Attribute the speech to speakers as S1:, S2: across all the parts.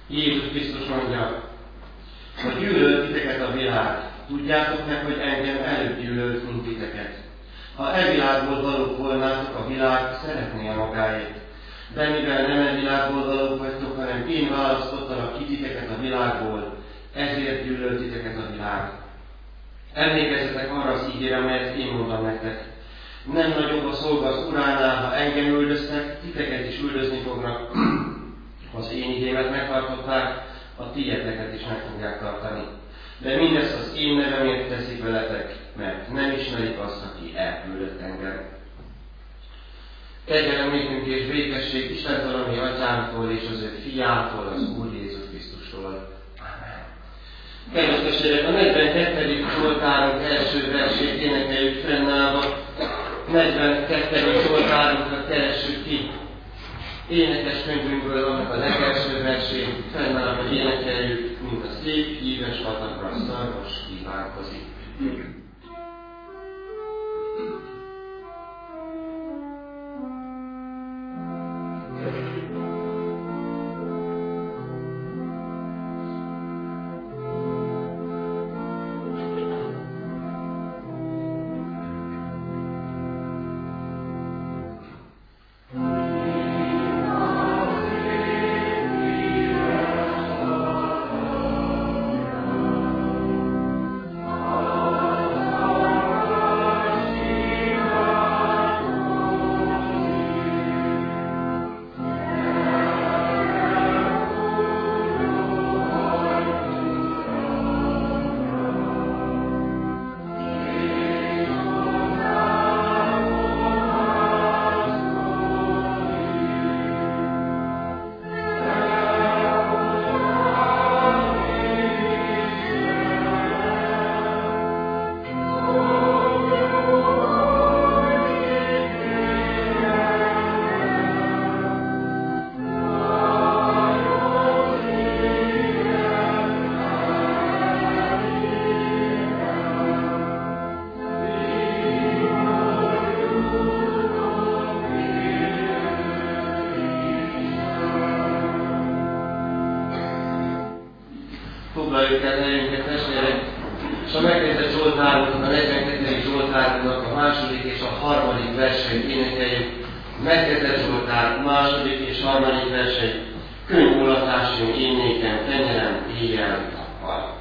S1: Jézus Krisztus mondja, ha gyűlölt titeket a világ, tudjátok meg, hogy engem előbb gyűlölt, mint titeket. Ha e világból valók volnátok, a világ szeretné a magáét. De mivel nem e világból valók vagytok, hanem én választottalak ki titeket a világból, ezért gyűlölt titeket a világ. Emlékezzetek arra az ígére, amelyet én mondom nektek. Nem nagyobb a szolga az uránál, ha engem üldöztek, titeket is üldözni fognak. Ha az én igémet megtartották, a tieteket is meg fogják tartani. De mindezt az én nevemért teszik veletek, mert nem ismerik azt, aki elküldött engem. Kegyelem nékünk és békesség Istentől, ami Atyánktól és az ő Fiától, az Úr Jézus Krisztustól. Amen. Kedves testvérek, a 42. Zsoltárunk első versét énekeljük fennállva. 42. Zsoltárunkat keressük ki. Énekes könyvünkből annak a legelső versét fennállva énekeljük, mint a szép híves patakra szarvas kívánkozik. Foglaljuk el helyünket, testvérek, és a megkezdett Zsoltárunknak, a 42. Zsoltárunknak a második és a harmadik verseit énekeljük. Megkezdett Zsoltár második és harmadik verseit. Könyvmulatásom én nékem, tenyerem éjjel-nappal.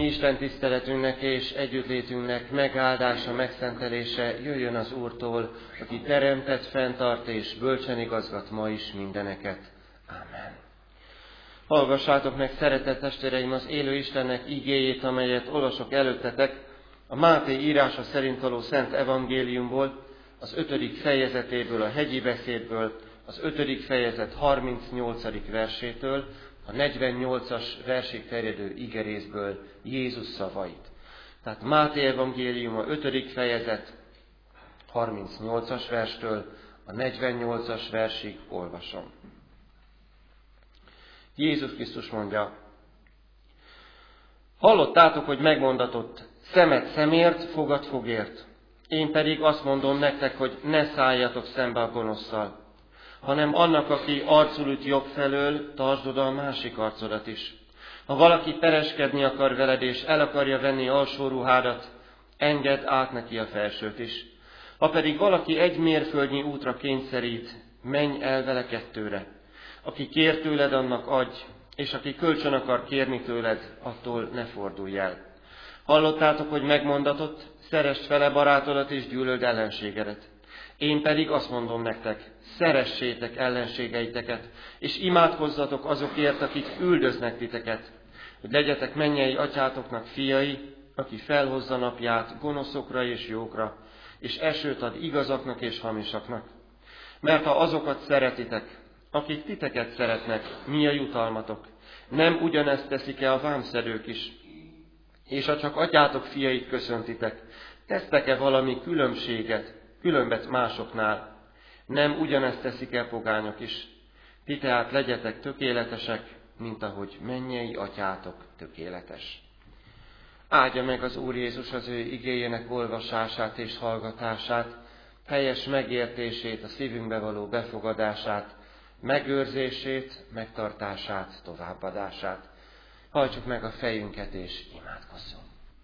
S2: Isten tiszteletünknek és együttlétünknek megáldása, megszentelése jöjjön az Úrtól, aki teremtett, fenntart és bölcsen igazgat ma is mindeneket. Amen. Hallgassátok meg, szeretett testvéreim, az élő Istennek igéjét, amelyet olvasok előttetek, a Máté írása szerint való Szent Evangéliumból, az 5. fejezetéből, a hegyi beszédből, az 5. fejezet 38. versétől, a 48-as versig terjedő igerészből Jézus szavait. Tehát Máté evangélium, a 5. fejezet 38-as verstől a 48-as versig olvasom. Jézus Krisztus mondja: hallottátok, hogy megmondatott, szemet szemért, fogad fogért. Én pedig azt mondom nektek, hogy ne szálljatok szembe a gonoszszal, hanem annak, aki arcul üt jobb felől, tartsd oda a másik arcodat is. Ha valaki pereskedni akar veled, és el akarja venni alsó ruhádat, engedd át neki a felsőt is. Ha pedig valaki egy mérföldnyi útra kényszerít, menj el vele 2-re. Aki kér tőled, annak adj, és aki kölcsön akar kérni tőled, attól ne fordulj el. Hallottátok, hogy megmondatott, szeresd vele barátodat és gyűlöld ellenségedet. Én pedig azt mondom nektek, szeressétek ellenségeiteket, és imádkozzatok azokért, akik üldöznek titeket, hogy legyetek mennyei atyátoknak fiai, aki felhozza napját gonoszokra és jókra, és esőt ad igazaknak és hamisaknak. Mert ha azokat szeretitek, akik titeket szeretnek, mi a jutalmatok? Nem ugyanezt teszik-e a vámszedők is? És ha csak atyátok fiait köszöntitek, tesztek-e valami különbet másoknál? Nem ugyanezt teszik-e pogányok is? Ti tehát legyetek tökéletesek, mint ahogy mennyei atyátok tökéletes. Áldja meg az Úr Jézus az ő igéjének olvasását és hallgatását, helyes megértését, a szívünkbe való befogadását, megőrzését, megtartását, továbbadását. Hajtsuk meg a fejünket és imádkozzunk.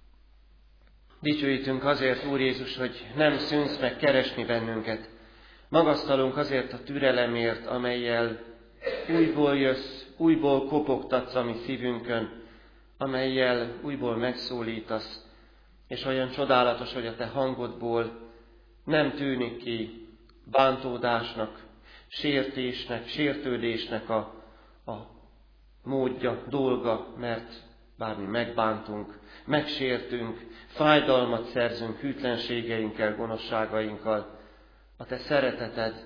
S2: Dicsőítünk azért, Úr Jézus, hogy nem szűnsz meg keresni bennünket. Magasztalunk azért a türelemért, amellyel újból jössz, újból kopogtatsz a mi szívünkön, amellyel újból megszólítasz, és olyan csodálatos, hogy a te hangodból nem tűnik ki bántódásnak, sértésnek, sértődésnek a módja, dolga, mert bármi megbántunk, megsértünk, fájdalmat szerzünk hűtlenségeinkkel, gonoszságainkkal, a te szereteted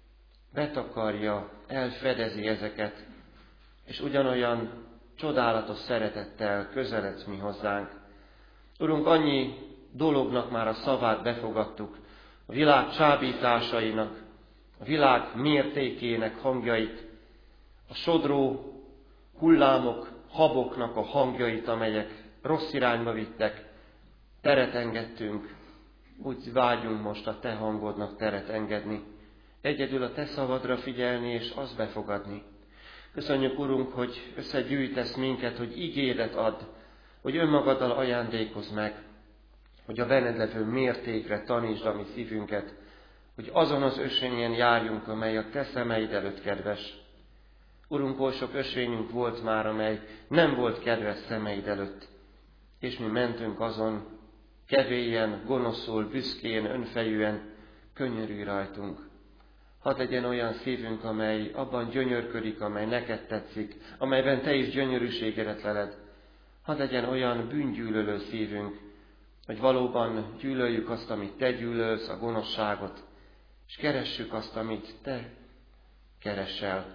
S2: betakarja, elfedezi ezeket, és ugyanolyan csodálatos szeretettel közeledsz mi hozzánk. Urunk, annyi dolognak már a szavát befogadtuk, a világ csábításainak, a világ mértékének hangjait, a sodró hullámok, haboknak a hangjait, amelyek rossz irányba vittek, teret engedtünk, úgy vágyunk most a te hangodnak teret engedni, egyedül a te szavadra figyelni és azt befogadni. Köszönjük, Urunk, hogy összegyűjtesz minket, hogy igédet add, hogy önmagaddal ajándékozz meg, hogy a benned levő mértékre tanítsd a mi szívünket, hogy azon az ösvényen járjunk, amely a te szemeid előtt kedves. Urunk, oly sok ösvényünk volt már, amely nem volt kedves szemeid előtt, és mi mentünk azon, kevélyen, gonoszul, büszkén, önfejűen, könyörülj rajtunk. Hadd legyen olyan szívünk, amely abban gyönyörködik, amely neked tetszik, amelyben te is gyönyörűségedet leled. Hadd legyen olyan bűngyűlölő szívünk, hogy valóban gyűlöljük azt, amit te gyűlölsz, a gonoszságot, és keressük azt, amit te keresel,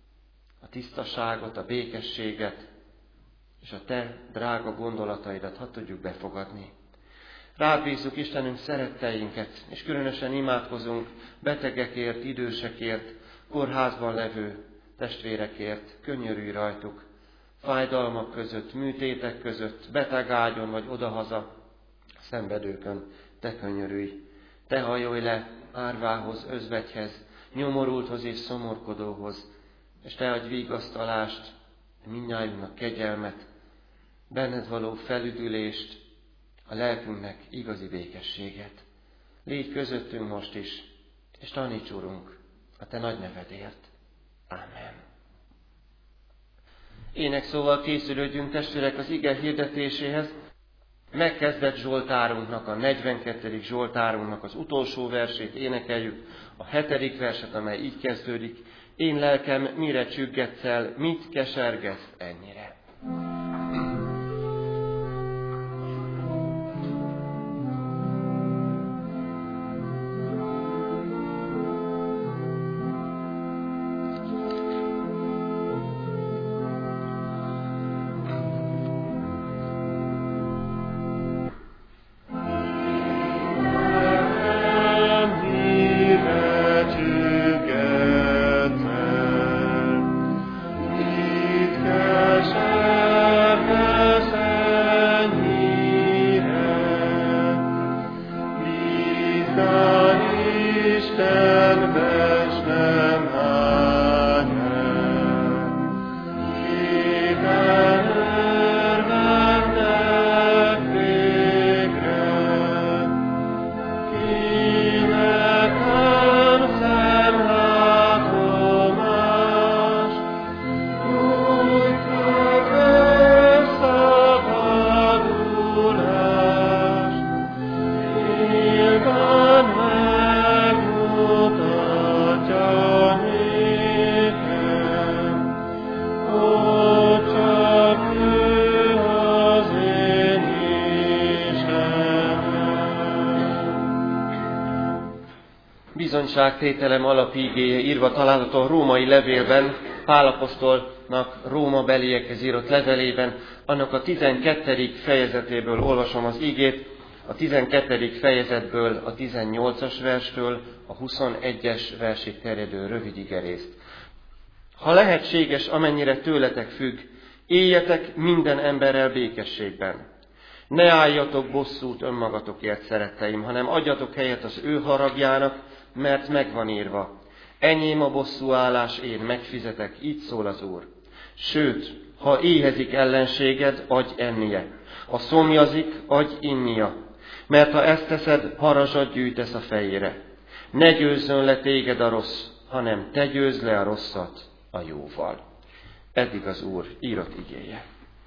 S2: a tisztaságot, a békességet, és a te drága gondolataidat hadd tudjuk befogadni. Rád bízzuk, Istenünk, szeretteinket, és különösen imádkozunk betegekért, idősekért, kórházban levő testvérekért, könyörülj rajtuk, fájdalmak között, műtétek között, betegágyon vagy odahaza, szenvedőkön, te könyörülj. Te hajolj le árvához, özvegyhez, nyomorulthoz és szomorkodóhoz, és te adj vigasztalást, mindnyájunknak kegyelmet, benned való felüdülést, a lelkünknek igazi békességet. Légy közöttünk most is, és taníts, Urunk, a te nagy nevedért. Amen. Énekszóval készülődjünk, testvérek, az ige hirdetéséhez. Megkezdett Zsoltárunknak, a 42. Zsoltárunknak az utolsó versét énekeljük, a 7. verset, amely így kezdődik. Én lelkem, mire csüggetsz el, mit kesergetsz ennyire? Bizonyságtételem alapigéje írva található a római levélben, Pál apostolnak Róma beliekhez írott levelében, annak a 12. fejezetéből olvasom az igét, a 12. fejezetből a 18-as verstől a 21-es versig terjedő rövid igerészt. Ha lehetséges, amennyire tőletek függ, éljetek minden emberrel békességben. Ne álljatok bosszút önmagatokért, szeretteim, hanem adjatok helyet az ő haragjának, mert megvan írva. Enyém a bosszúállás, én megfizetek, így szól az Úr. Sőt, ha éhezik ellenséged, adj ennie. Ha szomjazik, adj innia. Mert ha ezt teszed, harazsat gyűjtesz a fejére. Ne győzzön le téged a rossz, hanem te győzd le a rosszat a jóval. Eddig az Úr írott igéje.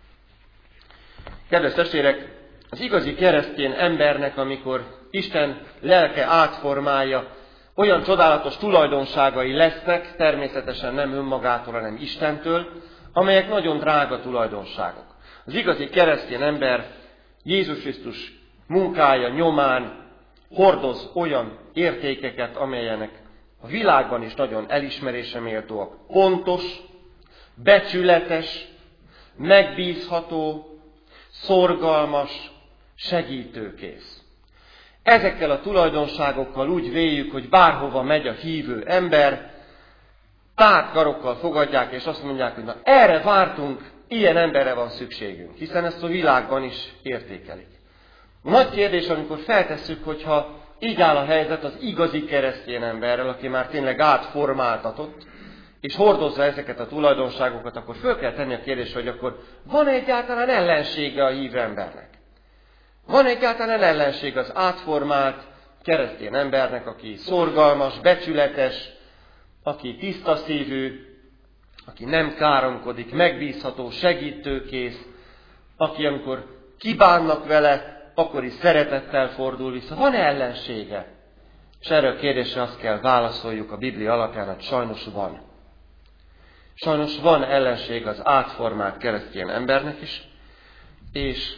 S2: Kedves testvérek, az igazi keresztény embernek, amikor Isten lelke átformálja, olyan csodálatos tulajdonságai lesznek, természetesen nem önmagától, hanem Istentől, amelyek nagyon drága tulajdonságok. Az igazi keresztény ember Jézus Krisztus munkája nyomán hordoz olyan értékeket, amelyenek a világban is nagyon elismerésre méltóak. Pontos, becsületes, megbízható, szorgalmas, segítőkész. Ezekkel a tulajdonságokkal úgy véljük, hogy bárhova megy a hívő ember, tárt karokkal fogadják, és azt mondják, hogy na erre vártunk, ilyen emberre van szükségünk, hiszen ezt a világban is értékelik. A nagy kérdés, amikor feltesszük, hogyha így áll a helyzet az igazi keresztény emberrel, aki már tényleg átformáltatott, és hordozza ezeket a tulajdonságokat, akkor föl kell tenni a kérdést, hogy akkor van egyáltalán ellensége a hívő embernek? Van egyáltalán ellenség az átformált keresztény embernek, aki szorgalmas, becsületes, aki tiszta szívű, aki nem káromkodik, megbízható, segítőkész, aki amikor kibánnak vele, akkor is szeretettel fordul vissza. Van ellensége? És erre a kérdésre azt kell válaszoljuk a Biblia alapján, hogy sajnos van. Sajnos van ellenség az átformált keresztény embernek is, és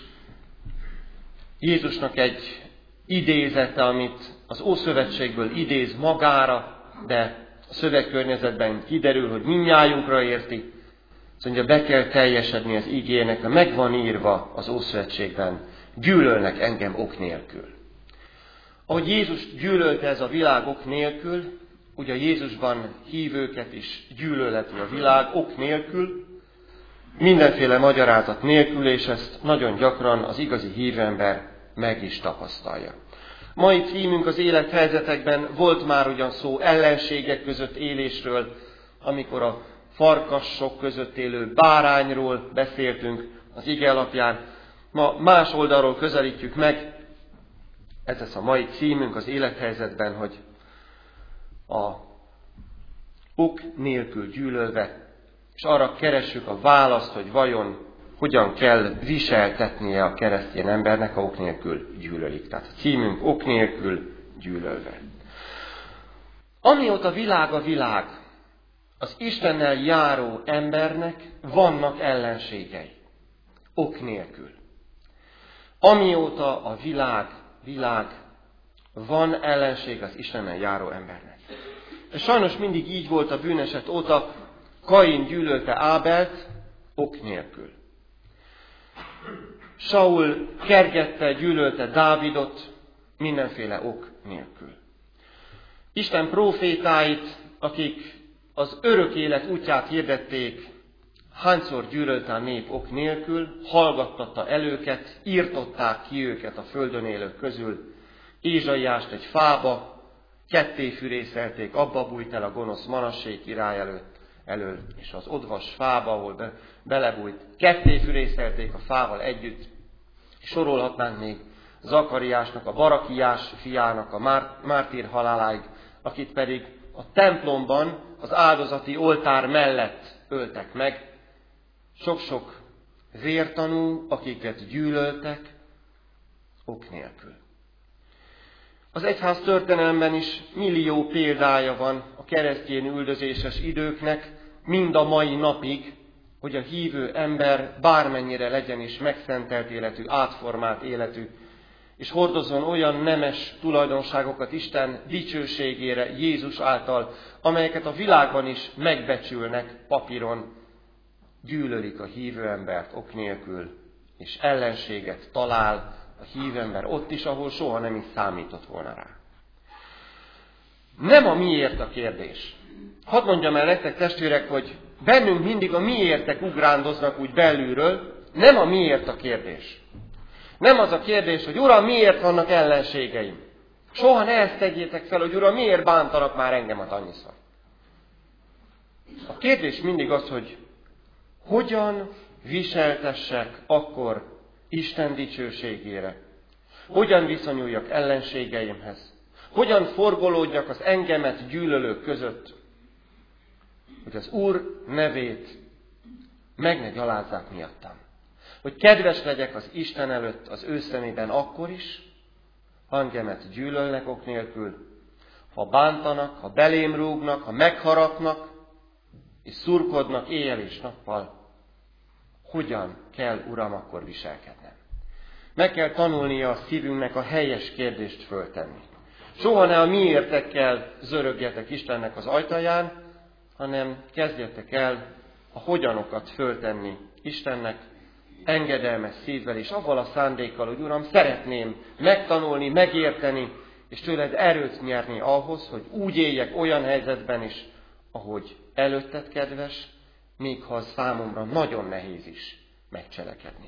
S2: Jézusnak egy idézete, amit az Ószövetségből idéz magára, de a szövegkörnyezetben kiderül, hogy mindnyájunkra érti. Azt mondja, be kell teljesedni az igének, meg van írva az Ószövetségben, gyűlölnek engem ok nélkül. Ahogy Jézus gyűlölte ez a világ ok nélkül, ugye Jézusban hívőket is gyűlölheti a világ ok nélkül, mindenféle magyarázat nélkül, és ezt nagyon gyakran az igazi hívember meg is tapasztalja. Mai címünk az élethelyzetekben volt már ugyan szó ellenségek között élésről, amikor a farkassok között élő bárányról beszéltünk az ige alapján. Ma más oldalról közelítjük meg, ez lesz a mai címünk az élethelyzetben, hogy a ok nélkül gyűlölve és arra keressük a választ, hogy vajon hogyan kell viseltetnie a keresztény embernek, ha ok nélkül gyűlölik. Tehát a címünk ok nélkül gyűlölve. Amióta világ a világ, az Istennel járó embernek vannak ellenségei. Ok nélkül. Amióta a világ, van ellenség az Istennel járó embernek. És sajnos mindig így volt a bűneset óta, Kain gyűlölte Ábelt ok nélkül. Saul kergette, gyűlölte Dávidot mindenféle ok nélkül. Isten prófétáit, akik az örök élet útját hirdették, hányszor gyűlölte a nép ok nélkül, hallgattatta el őket, írtották ki őket a földön élők közül, Ézsaiást egy fába, ketté fürészelték, abba bújt el a gonosz Manassé király elől, és az odvas fába, ahol belebújt, ketté fürészelték a fával együtt. Sorolhatnánk még Zakariásnak, a Barakiás fiának a mártír haláláig, akit pedig a templomban az áldozati oltár mellett öltek meg. Sok-sok vértanú, akiket gyűlöltek, ok nélkül. Az egyház történelemben is millió példája van a keresztény üldözéses időknek, mind a mai napig, hogy a hívő ember bármennyire legyen is megszentelt életű, átformált életű, és hordozzon olyan nemes tulajdonságokat Isten dicsőségére Jézus által, amelyeket a világban is megbecsülnek papíron, gyűlölik a hívő embert ok nélkül, és ellenséget talál a hívő ember ott is, ahol soha nem is számított volna rá. Nem a miért a kérdés. Hadd mondjam el nektek, testvérek, hogy bennünk mindig a miértek ugrándoznak úgy belülről, nem a miért a kérdés. Nem az a kérdés, hogy Uram, miért vannak ellenségeim? Soha ne ezt tegyétek fel, hogy Uram, miért bántanak már engemet annyiszor? A kérdés mindig az, hogy hogyan viseltessek akkor Isten dicsőségére? Hogyan viszonyuljak ellenségeimhez? Hogyan forgolódjak az engemet gyűlölők között, hogy az Úr nevét meg ne gyalázzák miattam? Hogy kedves legyek az Isten előtt az ő szemében akkor is, ha engemet gyűlölnek ok nélkül, ha bántanak, ha belém rúgnak, ha megharapnak, és szurkodnak éjjel és nappal. Hogyan kell, Uram, akkor viselkednem? Meg kell tanulnia a szívünknek a helyes kérdést föltenni. Soha ne a miértekkel zörögjetek Istennek az ajtaján, hanem kezdjetek el a hogyanokat föltenni Istennek, engedelmes szívvel és avval a szándékkal, hogy Uram, szeretném megtanulni, megérteni, és tőled erőt nyerni ahhoz, hogy úgy éljek olyan helyzetben is, ahogy előtted kedves, még ha az számomra nagyon nehéz is megcselekedni.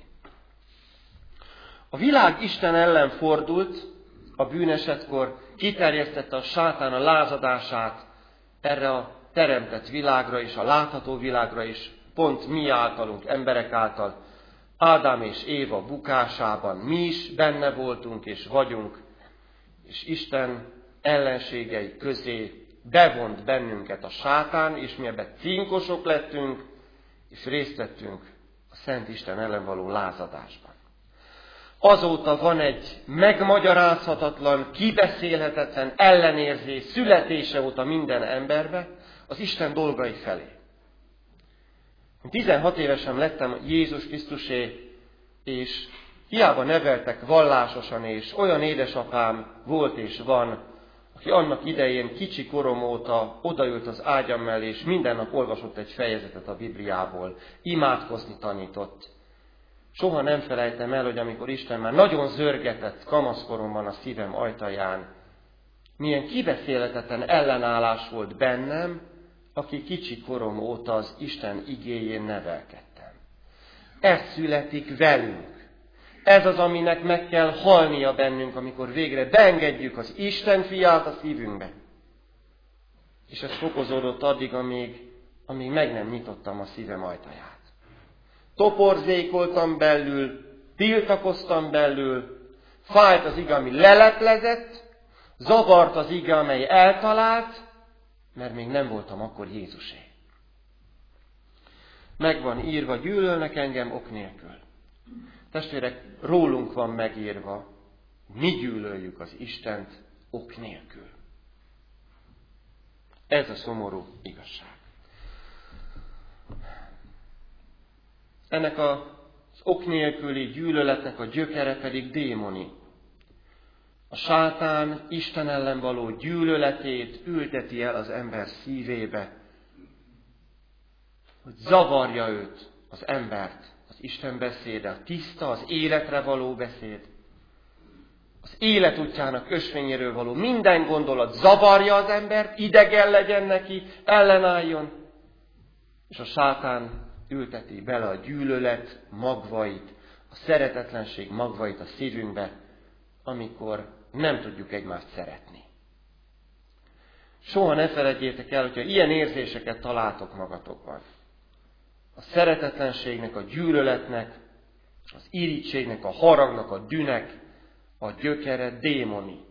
S2: A világ Isten ellen fordult, a bűnesetkor kiterjesztette a sátán a lázadását erre a teremtett világra és a látható világra is, pont mi általunk, emberek által, Ádám és Éva bukásában mi is benne voltunk és vagyunk, és Isten ellenségei közé bevont bennünket a sátán, és mi ebben cinkosok lettünk, és részt vettünk a Szent Isten ellen való lázadásban. Azóta van egy megmagyarázhatatlan, kibeszélhetetlen ellenérzés születése óta minden emberbe az Isten dolgai felé. 16 évesen lettem Jézus Krisztusé, és hiába neveltek vallásosan, és olyan édesapám volt és van, aki annak idején kicsi korom óta odaült az ágyam mellé, és minden nap olvasott egy fejezetet a Bibliából, imádkozni tanított. Soha nem felejtem el, hogy amikor Isten már nagyon zörgetett kamaszkoromban a szívem ajtaján, milyen kibeszélhetetlen ellenállás volt bennem, aki kicsi korom óta az Isten igéjén nevelkedtem. Ez születik velünk. Ez az, aminek meg kell halnia bennünk, amikor végre beengedjük az Isten fiát a szívünkbe. És ez fokozódott addig, amíg meg nem nyitottam a szívem ajtaját. Toporzékoltam belül, tiltakoztam belül, fájt az ige, ami leleplezett, zavart az ige, amely eltalált, mert még nem voltam akkor Jézusé. meg van írva, gyűlölnek engem ok nélkül. Testvérek, rólunk van megírva, mi gyűlöljük az Istent ok nélkül. Ez a szomorú igazság. Ennek az ok nélküli gyűlöletnek a gyökere pedig démoni. A sátán Isten ellen való gyűlöletét ülteti el az ember szívébe, hogy zavarja őt, az embert, az Isten beszéde, a tiszta, az életre való beszéd, az élet útjának ösvényéről való minden gondolat zavarja az embert, idegen legyen neki, ellenálljon, és a sátán ülteti bele a gyűlölet magvait, a szeretetlenség magvait a szívünkbe, amikor nem tudjuk egymást szeretni. Soha ne feledjétek el, hogyha ilyen érzéseket találtok magatokban. A szeretetlenségnek, a gyűlöletnek, az irítségnek, a haragnak, a dűnek a gyökere démoni.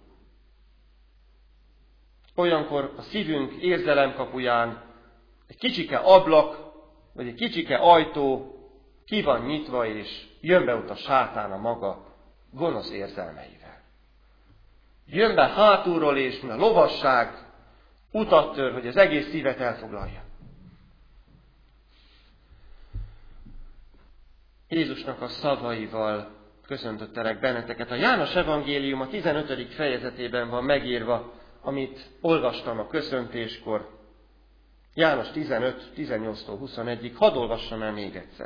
S2: Olyankor a szívünk érzelemkapuján egy kicsike ablak, vagy egy kicsike ajtó ki van nyitva, és jön be ott a sátán a maga gonosz érzelmeivel. Jön be hátulról, és mint a lovasság utat tör, hogy az egész szívet elfoglalja. Jézusnak a szavaival köszöntöttelek benneteket. A János evangélium a 15. fejezetében van megírva, amit olvastam a köszöntéskor. János 15, 18-tól 21-ig. Hadd olvassam el még egyszer.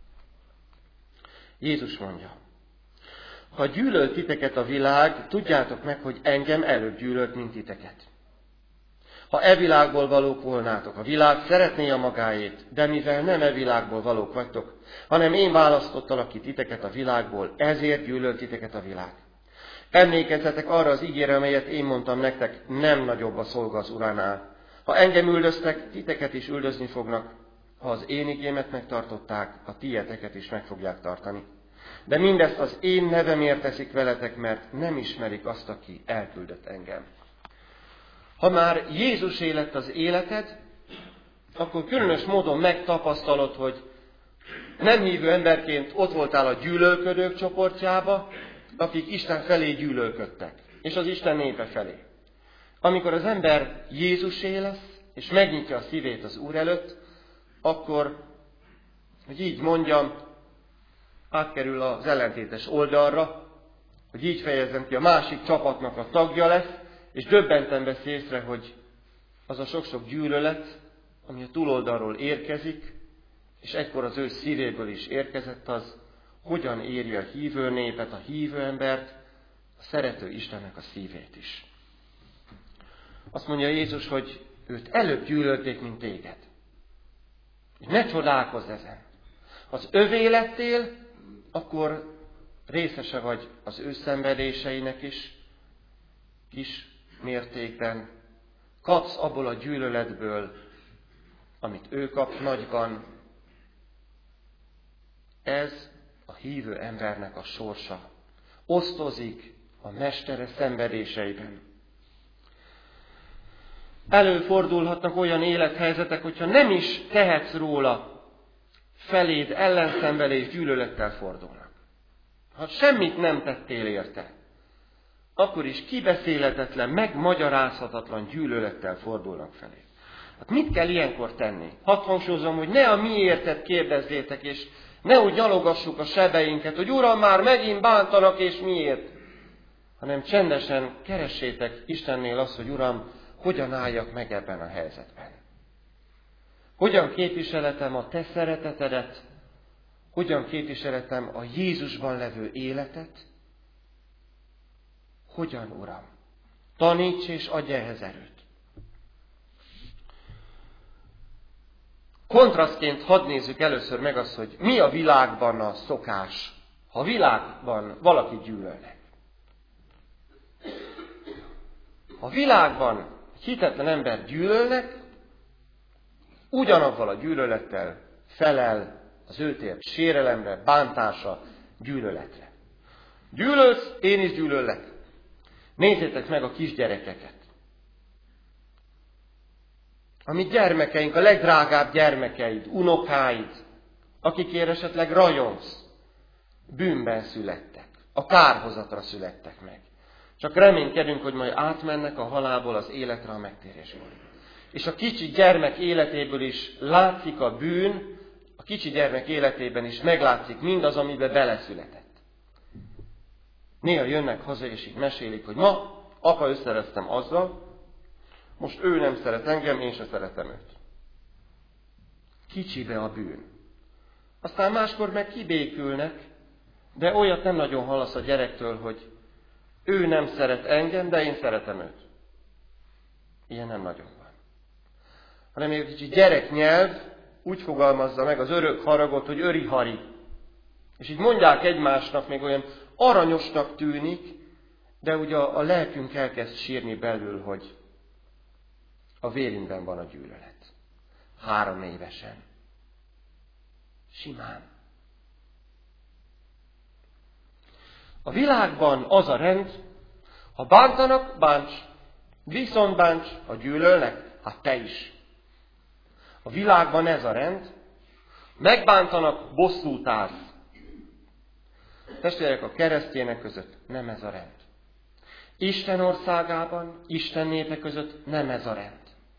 S2: Jézus mondja: ha gyűlölt titeket a világ, tudjátok meg, hogy engem előbb gyűlölt, mint titeket. Ha e világból valók volnátok, a világ szeretné a magáét, de mivel nem e világból valók vagytok, hanem én választottalak ki titeket a világból, ezért gyűlölt titeket a világ. Emlékezzetek arra az ígére, amelyet én mondtam nektek, nem nagyobb a szolga az uránál. Ha engem üldöztek, titeket is üldözni fognak. Ha az én igémet megtartották, a tieteket is meg fogják tartani. De mindezt az én nevemért teszik veletek, mert nem ismerik azt, aki elküldött engem. Ha már Jézus lett az életed, akkor különös módon megtapasztalod, hogy nem hívő emberként ott voltál a gyűlölködők csoportjába, akik Isten felé gyűlölködtek, és az Isten népe felé. Amikor az ember Jézusé lesz, és megnyitja a szívét az Úr előtt, akkor, hogy így mondjam, átkerül az ellentétes oldalra, hogy így fejezzem ki, a másik csapatnak a tagja lesz, és döbbenten vesz észre, hogy az a sok-sok gyűlölet, ami a túloldalról érkezik, és egykor az ő szívéből is érkezett, az hogyan éri a hívő népet, a hívő embert, a szerető Istennek a szívét is. Azt mondja Jézus, hogy őt előbb gyűlölték, mint téged. Ne csodálkozz ezen. Ha az övé lettél, akkor részese vagy az ő szenvedéseinek is, kis mértékben. Kapsz abból a gyűlöletből, amit ő kap nagyban. Ez a hívő embernek a sorsa. Osztozik a mestere szenvedéseiben. Előfordulhatnak olyan élethelyzetek, hogyha nem is tehetsz róla, feléd ellenszenvedés gyűlölettel fordulnak. Ha semmit nem tettél érte, akkor is kibeszélhetetlen, megmagyarázhatatlan gyűlölettel fordulnak felé. Hát mit kell ilyenkor tenni? Hadd hangsúlyozom, hogy ne a miértet kérdezzétek, és ne úgy nyalogassuk a sebeinket, hogy Uram, már megint bántanak, és miért? Hanem csendesen keressétek Istennél azt, hogy Uram, hogyan álljak meg ebben a helyzetben? Hogyan képviseletem a te szeretetedet? Hogyan képviseletem a Jézusban levő életet? Hogyan, Uram? Taníts és adj ehhez erőt. Kontrasztként hadd nézzük először meg azt, hogy mi a világban a szokás, ha a világban valaki gyűlölnek. Ha a világban hitetlen ember gyűlölnek, ugyanavval a gyűlölettel felel az őt ért sérelemre, bántásra, gyűlöletre. Gyűlölsz, én is gyűlöllek. Nézzétek meg a kisgyerekeket. A mi gyermekeink, a legdrágább gyermekeid, unokáid, akikért esetleg rajongsz, bűnben születtek, a kárhozatra születtek meg. Csak reménykedünk, hogy majd átmennek a halálból az életre, a megtérésből. És a kicsi gyermek életéből is látszik a bűn, a kicsi gyermek életében is meglátszik mindaz, amiben beleszületett. Néha jönnek haza, és így mesélik, hogy ma apa összereztem azzal, most ő nem szeret engem, én se szeretem őt. Kicsibe a bűn. Aztán máskor meg kibékülnek, de olyat nem nagyon hallasz a gyerektől, hogy ő nem szeret engem, de én szeretem őt. Ilyen nem nagyon van. Hanem még egy kicsi gyereknyelv úgy fogalmazza meg az örök haragot, hogy öri-hari. És így mondják egymásnak, még olyan aranyosnak tűnik, de ugye a lelkünk elkezd sírni belül, hogy a vérünkben van a gyűlölet. 3 évesen. Simán. A világban az a rend, ha bántanak, bánts, viszont bánts, ha gyűlölnek, hát te is. A világban ez a rend, megbántanak, bosszút állsz. Testvérek, a keresztjének között nem ez a rend. Isten országában, Isten népe között nem ez a rend.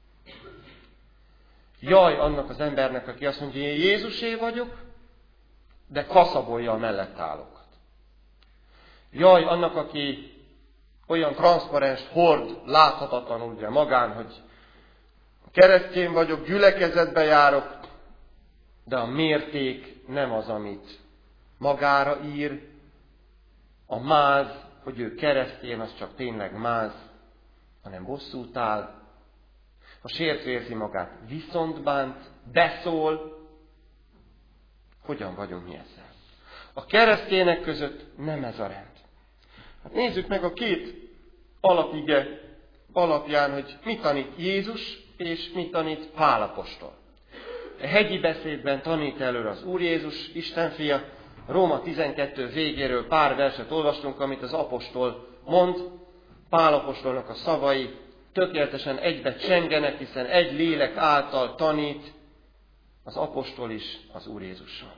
S2: Jaj annak az embernek, aki azt mondja, én Jézusé vagyok, de kaszabolja a mellett állókat. Jaj annak, aki olyan transzparenst hord láthatatlanul ugye magán, hogy keresztény vagyok, gyülekezetbe járok, de a mérték nem az, amit magára ír. A máz, hogy ő keresztény, az csak tényleg máz, hanem bosszút áll. Ha sértve érzi magát, viszont bánt, beszól. Hogyan vagyunk mi ezzel? A keresztények között nem ez a rend. Hát nézzük meg a 2 alapige alapján, hogy mit tanít Jézus, és mit tanít Pál apostol. A hegyi beszédben tanít előre az Úr Jézus, Isten fia. Róma 12 végéről pár verset olvastunk, amit az apostol mond. Pál apostolnak a szavai tökéletesen egybe csengenek, hiszen egy lélek által tanít az apostol is az Úr Jézussal.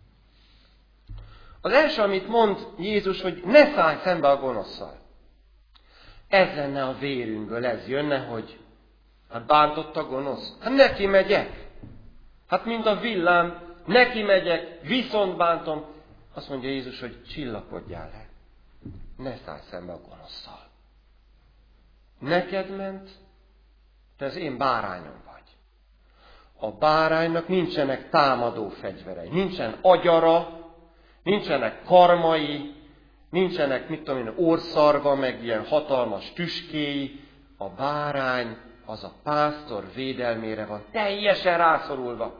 S2: Az első, amit mond Jézus, hogy ne szállj szembe a gonoszszal. Ez lenne a vérünkből, ez jönne, hogy hát bántott a gonosz. Hát neki megyek. Hát mint a villám, neki megyek, viszont bántom. Azt mondja Jézus, hogy csillapodjál le. Ne szállj szembe a gonoszszal. Neked ment, te az én bárányom vagy. A báránynak nincsenek támadó fegyverei, nincsen agyara, nincsenek karmai, nincsenek, mit tudom én, orszarva, meg ilyen hatalmas tüskéi. A bárány az a pásztor védelmére van teljesen rászorulva.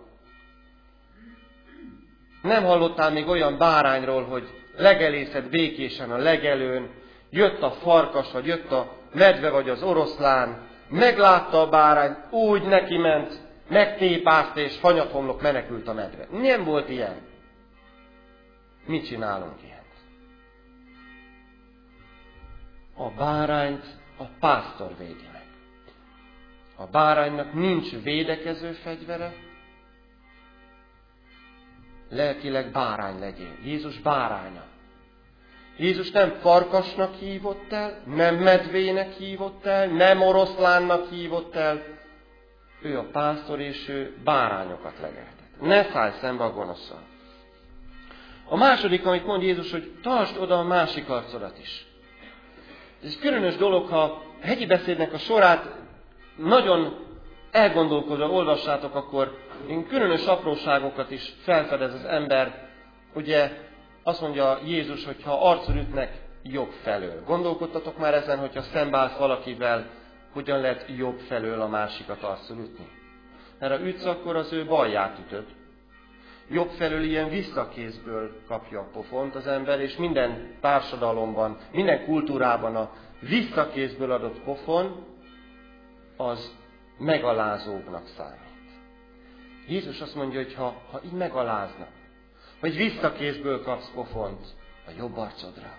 S2: Nem hallottál még olyan bárányról, hogy legelészed békésen a legelőn, jött a farkas, vagy jött a medve, vagy az oroszlán, meglátta a bárány, úgy neki ment, megtépázta, és hanyathomlok menekült a medve. Nem volt ilyen. Mit csinálunk ilyet? A bárányt a pásztor védi meg. A báránynak nincs védekező fegyvere, lelkileg bárány legyél. Jézus báránya. Jézus nem farkasnak hívott el, nem medvének hívott el, nem oroszlánnak hívott el. Ő a pásztor, és ő bárányokat legeltet. Ne szállj szembe a gonoszszal. A második, amit mond Jézus, hogy tartsd oda a másik arcodat is. Ez egy különös dolog, ha a hegyi beszédnek a sorát nagyon elgondolkodva olvassátok, akkor én különös apróságokat is felfedez az ember. Ugye azt mondja Jézus, hogy ha arcon ütnek, jobb felől. Gondolkodtatok már ezen, hogyha szembeállsz valakivel, hogyan lehet jobb felől a másikat arcon ütni? Mert ha ütsz, akkor az ő balját ütöd. Jobb felől ilyen visszakézből kapja a pofont az ember, és minden társadalomban, minden kultúrában a visszakézből adott pofon az megalázóbbnak számít. Jézus azt mondja, hogy ha így megaláznak, vagy visszakézből kapsz pofont a jobb arcodra,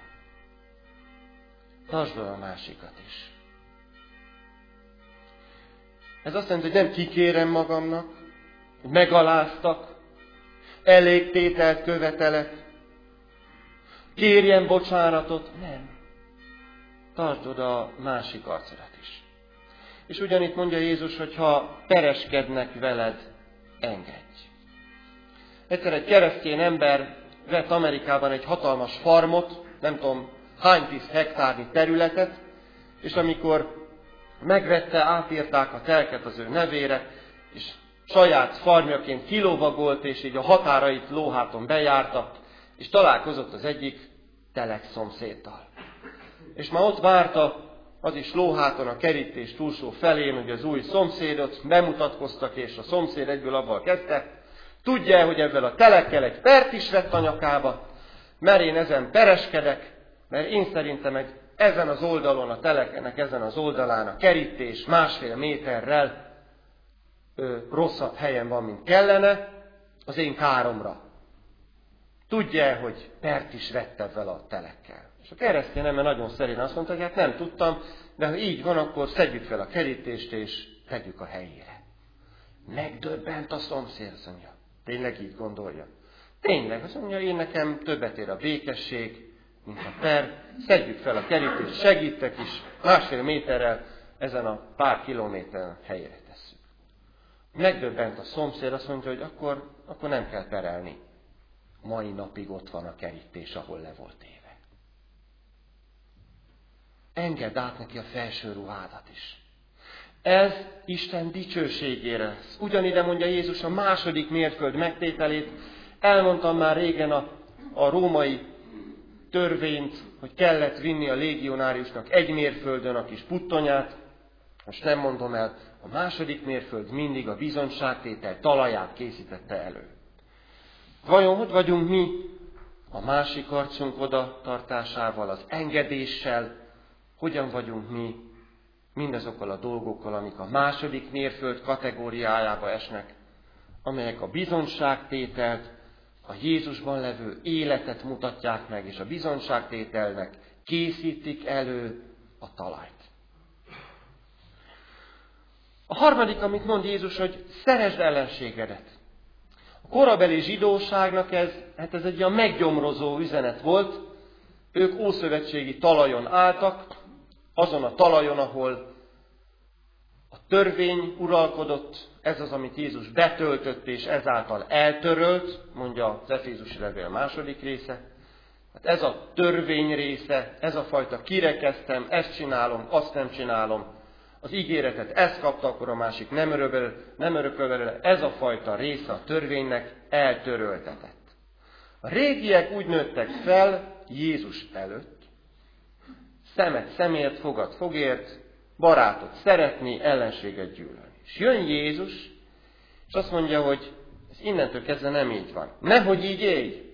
S2: tartsd oda a másikat is. Ez azt jelenti, hogy nem kikérem magamnak, hogy megaláztak, elég tételt követelek, kérjen bocsánatot. Nem. Tartsd oda a másik arcodat is. És ugyanitt mondja Jézus, hogy ha pereskednek veled, engedj. Egyszer egy keresztény ember vett Amerikában egy hatalmas farmot, nem tudom hány 10 hektárnyi területet, és amikor megvette, átírták a telket az ő nevére, és saját farmjaként kilovagolt, és így a határait lóháton bejárta, és találkozott az egyik telek szomszéddal. És már ott várta az is lóháton a kerítés túlsó felén, hogy az új szomszédot bemutatkoztak, és a szomszéd egyből abban kezdte, tudja, hogy ezzel a telekkel egy pert is vett a nyakába, mert én ezen pereskedek, mert én szerintem ezen az oldalon, a telekenek ezen az oldalán a kerítés 1,5 méterrel rosszabb helyen van, mint kellene, az én káromra. Tudja, hogy pert is vett ezzel a telekkel. És a keresztény ember nagyon szerint azt mondta, hogy hát nem tudtam, de ha így van, akkor szedjük fel a kerítést, és tegyük a helyére. Megdöbbent a szomszéd, azt mondja. Tényleg így gondolja. Tényleg, azt mondja, én nekem többet ér a békesség, mint a per. Szedjük fel a kerítést, segítek is, 1,5 méterrel ezen a pár kilométeren helyére tesszük. Megdöbbent a szomszéd, azt mondja, hogy akkor nem kell perelni. Mai napig ott van a kerítés, ahol le volt éve. Engedd át neki a felső ruhádat is. Ez Isten dicsőségére lesz. Ugyanide mondja Jézus a második mérföld megtételét. Elmondtam már régen a római törvényt, hogy kellett vinni a légionáriusnak 1 mérföldön a kis puttonyát. Most nem mondom el, a második mérföld mindig a bizonyságtétel talaját készítette elő. Vajon hogy vagyunk mi a másik arcunk oda tartásával, az engedéssel? Hogyan vagyunk mi mindazokkal a dolgokkal, amik a második mérföld kategóriájába esnek, amelyek a bizonyságtételt, a Jézusban levő életet mutatják meg, és a bizonyságtételnek készítik elő a talajt. A harmadik, amit mond Jézus, hogy szeresd ellenségedet. A korabeli zsidóságnak ez egy olyan meggyomrozó üzenet volt. Ők ószövetségi talajon álltak, azon a talajon, ahol a törvény uralkodott, ez az, amit Jézus betöltött és ezáltal eltörölt, mondja az Efézusi levél második része. Hát ez a törvény része, ez a fajta kirekeztem, ezt csinálom, azt nem csinálom, az ígéretet ezt kapta, akkor a másik nem örököl belőle, ez a fajta része a törvénynek eltöröltetett. A régiek úgy nőttek fel Jézus előtt, szemet szemért, fogad fogért, barátot szeretni, ellenséget gyűlölni. És jön Jézus, és azt mondja, hogy ez innentől kezdve nem így van. Nehogy így élj,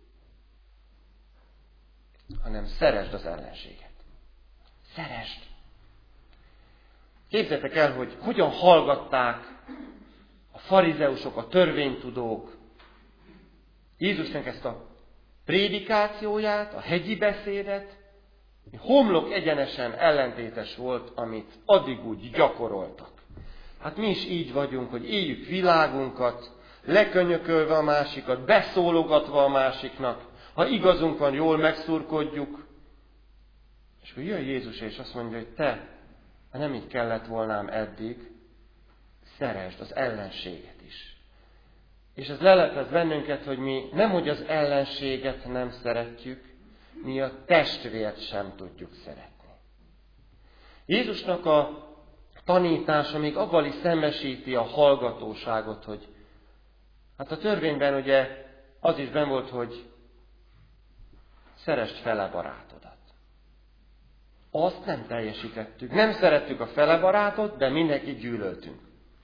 S2: hanem szeresd az ellenséget. Szeresd. Képzeljétek el, hogy hogyan hallgatták a farizeusok, a törvénytudók Jézusnak ezt a prédikációját, a hegyi beszédet, homlok egyenesen ellentétes volt, amit addig úgy gyakoroltak. Hát mi is így vagyunk, hogy éljük világunkat, lekönyökölve a másikat, beszólogatva a másiknak, ha igazunk van, jól megszurkodjuk. És akkor jön Jézus, és azt mondja, hogy te, ha nem így kellett volnám eddig, szeresd az ellenséget is. És ez lelepez bennünket, hogy mi nemhogy az ellenséget nem szeretjük, mi a testvért sem tudjuk szeretni. Jézusnak a tanítása még avval is szembesíti a hallgatóságot, hogy hát a törvényben ugye az is benn volt, hogy szeresd fele barátodat. Azt nem teljesítettük. Nem szerettük a fele barátot, de mindenkit gyűlöltünk.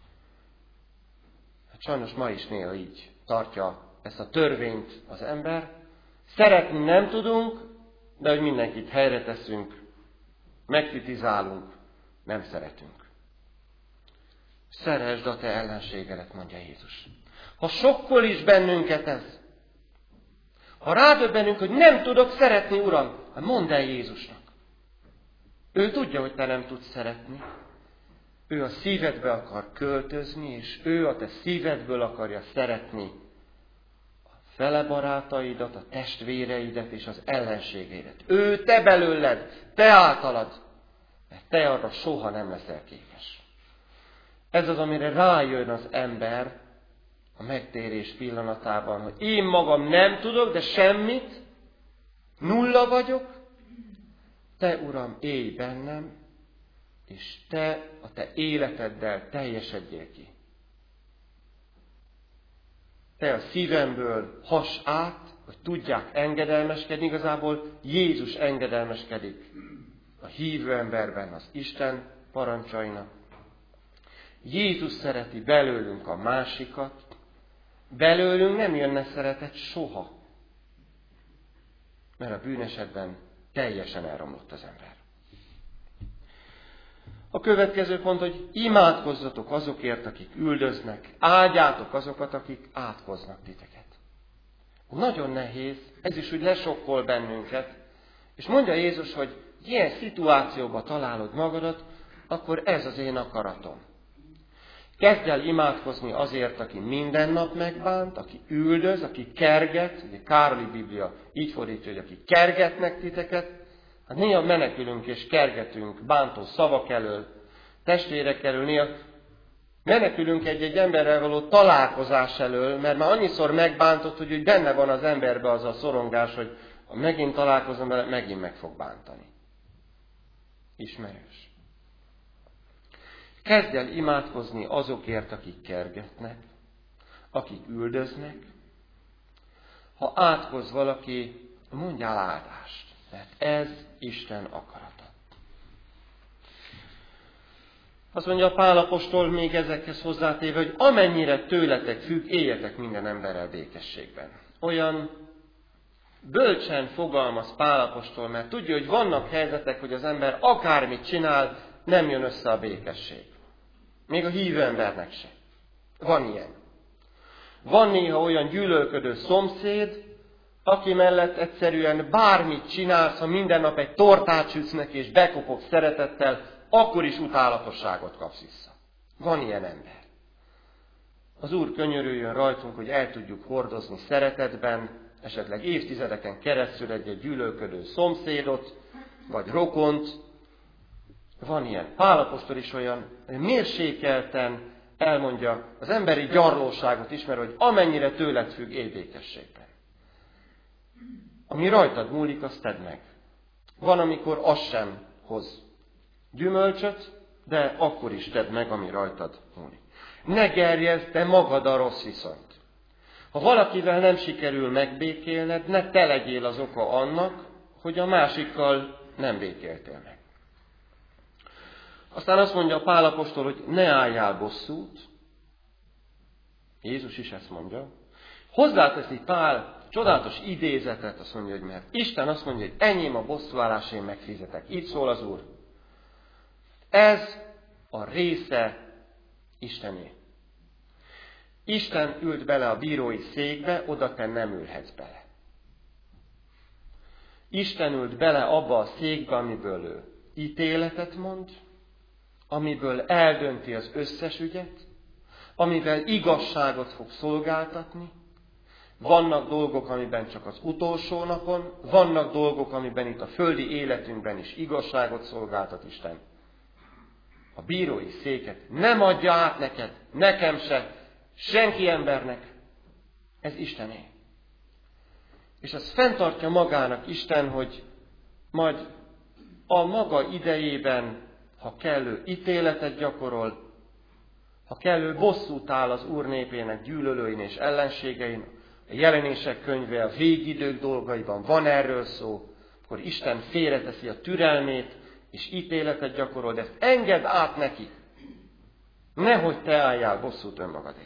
S2: Hát sajnos ma is néha így tartja ezt a törvényt az ember. Szeretni nem tudunk, de hogy mindenkit helyre teszünk, megkritizálunk, nem szeretünk. Szeresd a te ellenségedet, mondja Jézus. Ha sokkol is bennünket ez, ha rádöbbenünk, hogy nem tudok szeretni, Uram, mondd el Jézusnak. Ő tudja, hogy te nem tudsz szeretni. Ő a szívedbe akar költözni, és ő a te szívedből akarja szeretni a fele barátaidat, a testvéreidet és az ellenségeidet. Ő te belőled, te általad, mert te arra soha nem leszel képes. Ez az, amire rájön az ember a megtérés pillanatában, hogy én magam nem tudok, de semmit, nulla vagyok, te, Uram, élj bennem, és te a te életeddel teljesedjél ki. Te a szívemből hass át, hogy tudják engedelmeskedni. Igazából Jézus engedelmeskedik a hívő emberben az Isten parancsainak. Jézus szereti belőlünk a másikat. Belőlünk nem jönne szeretet soha. Mert a bűnesetben teljesen elromlott az ember. A következő pont, hogy imádkozzatok azokért, akik üldöznek, áldjátok azokat, akik átkoznak titeket. Nagyon nehéz, ez is úgy lesokkol bennünket, és mondja Jézus, hogy ilyen szituációba találod magadat, akkor ez az én akaratom. Kezdj el imádkozni azért, aki minden nap megbánt, aki üldöz, aki kerget, ugye Károli Biblia így fordítja, hogy aki kergetnek titeket. Hát néha menekülünk és kergetünk bántó szavak elől, testvérek elől, néha menekülünk egy emberrel való találkozás elől, mert már annyiszor megbántott, hogy benne van az emberbe az a szorongás, hogy ha megint találkozom vele, megint meg fog bántani. Ismerős. Kezdj el imádkozni azokért, akik kergetnek, akik üldöznek. Ha átkoz valaki, mondjál áldást, mert ez Isten akarata. Azt mondja a Pál apostol még ezekhez hozzátéve, hogy amennyire tőletek függ, éljetek minden emberrel békességben. Olyan bölcsen fogalmaz Pál apostol, mert tudja, hogy vannak helyzetek, hogy az ember akármit csinál, nem jön össze a békesség. Még a hívő embernek se. Van ilyen. Van néha olyan gyűlölködő szomszéd, aki mellett egyszerűen bármit csinálsz, ha minden nap egy tortát sütsz neki és bekopogsz szeretettel, akkor is utálatosságot kapsz vissza. Van ilyen ember. Az Úr könyörüljön rajtunk, hogy el tudjuk hordozni szeretetben, esetleg évtizedeken keresztül egy gyűlölködő szomszédot, vagy rokont. Van ilyen. Pál apostol is olyan mérsékelten elmondja az emberi gyarlóságot ismer, hogy amennyire tőled függ, élj békességben. Ami rajtad múlik, azt tedd meg. Van, amikor az sem hoz gyümölcsöt, de akkor is tedd meg, ami rajtad múlik. Ne gerjezd te magad a rossz viszont. Ha valakivel nem sikerül megbékélned, ne te legyél az oka annak, hogy a másikkal nem békéltél meg. Aztán azt mondja a Pál apostol, hogy ne álljál bosszút. Jézus is ezt mondja. Hozzáteszi Pál csodálatos idézetet, azt mondja, hogy mert Isten azt mondja, hogy enyém a bosszúállás, én megfizetek. Így szól az Úr. Ez a része Istené. Isten ült bele a bírói székbe, oda te nem ülhetsz bele. Isten ült bele abba a székbe, amiből ő ítéletet mond, amiből eldönti az összes ügyet, amivel igazságot fog szolgáltatni. Vannak dolgok, amiben csak az utolsó napon, vannak dolgok, amiben itt a földi életünkben is igazságot szolgáltat Isten. A bírói széket nem adja át neked, nekem se, senki embernek. Ez Istené. És ezt fenntartja magának Isten, hogy majd a maga idejében, ha kellő ítéletet gyakorol, ha kellő bosszút áll az Úr népének gyűlölőin és ellenségein, a Jelenések könyve a végidők dolgaiban van erről szó, akkor Isten félreteszi a türelmét, és ítéletet gyakorol, de ezt engedd át neki. Nehogy te álljál bosszút önmagadért.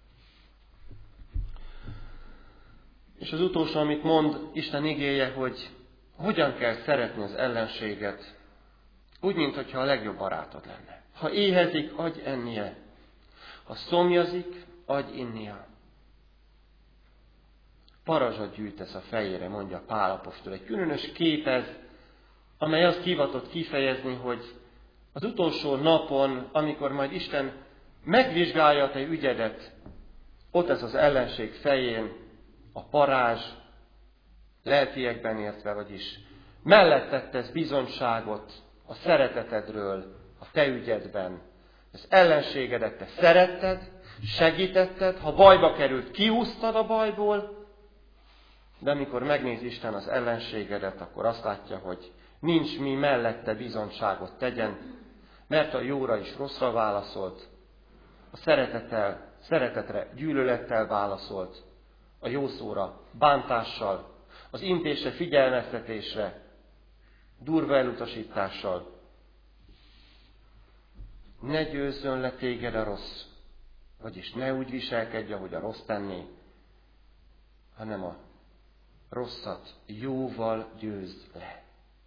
S2: És az utolsó, amit mond Isten igéje, hogy hogyan kell szeretni az ellenséget, úgy, mintha a legjobb barátod lenne. Ha éhezik, adj ennie. Ha szomjazik, adj innia. Parazsat gyűjtesz a fejére, mondja Pál apostol. Egy különös kép ez, amely azt hivatott kifejezni, hogy Az utolsó napon, amikor majd Isten megvizsgálja a te ügyedet, ott ez az ellenség fején a parázs, lelkiekben értve, vagyis mellett tesz bizonyságot a szeretetedről a te ügyedben. Az ellenségedet te szeretted, segítetted, ha bajba került, kiúztad a bajból, de amikor megnéz Isten az ellenségedet, akkor azt látja, hogy nincs mi mellette bizonyságot tegyen, mert a jóra is rosszra válaszolt, a szeretetre gyűlölettel válaszolt, a jó szóra bántással, az intésre figyelmeztetésre durva elutasítással. Ne győzzön le téged a rossz, vagyis ne úgy viselkedj, ahogy a rossz tenné, hanem a rosszat jóval győzd le.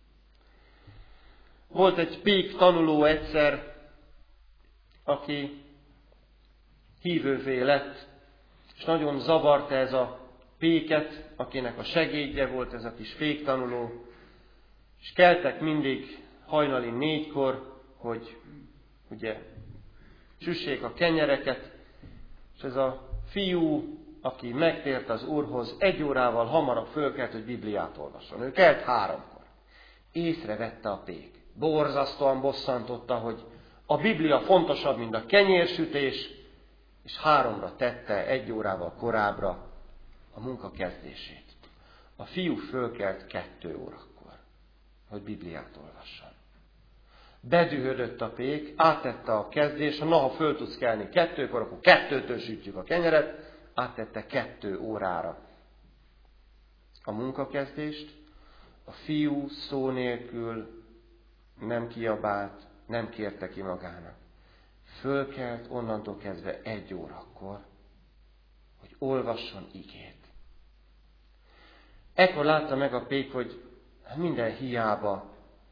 S2: Volt egy pék tanuló egyszer, aki hívővé lett, és nagyon zavarta ez a péket, akinek a segédje volt ez a kis féktanuló, és keltek mindig hajnali 4-kor, hogy ugye süssék a kenyereket, és ez a fiú, aki megtért az Úrhoz, 1 órával hamarabb fölkelt, hogy Bibliát olvasson. Ő kelt 3-kor. Észrevette a pék. Borzasztóan bosszantotta, hogy a Biblia fontosabb, mint a kenyérsütés, és 3-ra tette 1 órával korábbra a munka kezdését. A fiú fölkelt 2 órakor, hogy Bibliát olvasson. Bedühödött a pék, áttette a kezdést, ha föl tudsz kelni 2-kor, akkor 2-től sütjük a kenyeret, áttette 2 órára a munkakezdést. A fiú szó nélkül nem kiabált, nem kérte ki magának. Fölkelt onnantól kezdve 1 órakor, hogy olvasson igét. Ekkor látta meg a pék, hogy minden hiába.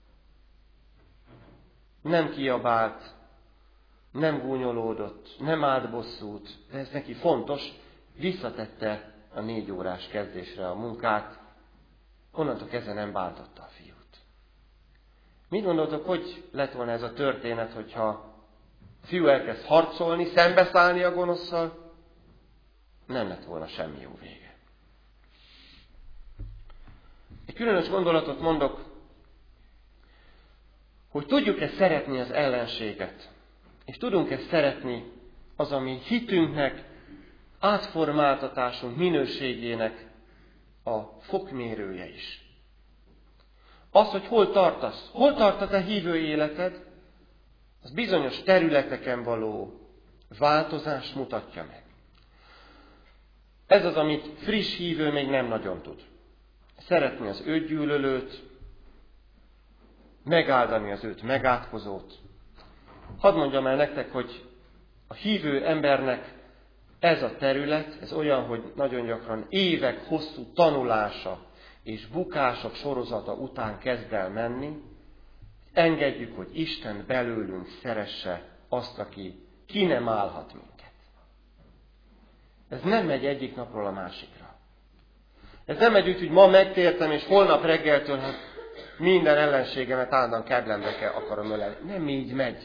S2: Nem kiabált, nem gúnyolódott, nem állt bosszút, de ez neki fontos, visszatette a 4 órás kezdésre a munkát, onnantól kezdve nem bántotta a fiút. Mit gondoltok, hogy lett volna ez a történet, hogyha a fiú elkezd harcolni, szembeszállni a gonoszszal? Nem lett volna semmi jó vége. Egy különös gondolatot mondok, hogy tudjuk-e szeretni az ellenséget, és tudunk-e szeretni az, ami hitünknek, átformáltatásunk minőségének a fokmérője is. Az, hogy hol tartasz, hol tart a te hívő életed, az bizonyos területeken való változást mutatja meg. Ez az, amit friss hívő még nem nagyon tud. Szeretni az őt gyűlölőt, megáldani az őt megátkozót. Hadd mondjam el nektek, hogy a hívő embernek ez a terület, ez olyan, hogy nagyon gyakran évek hosszú tanulása és bukások sorozata után kezd el menni. Engedjük, hogy Isten belőlünk szeresse azt, aki ki nem állhat minket. Ez nem megy egyik napról a másikra. Ez nem megy úgy, hogy ma megtértem, és holnap reggeltől minden ellenségemet állandóan keblembe akarom ölelni. Nem így megy.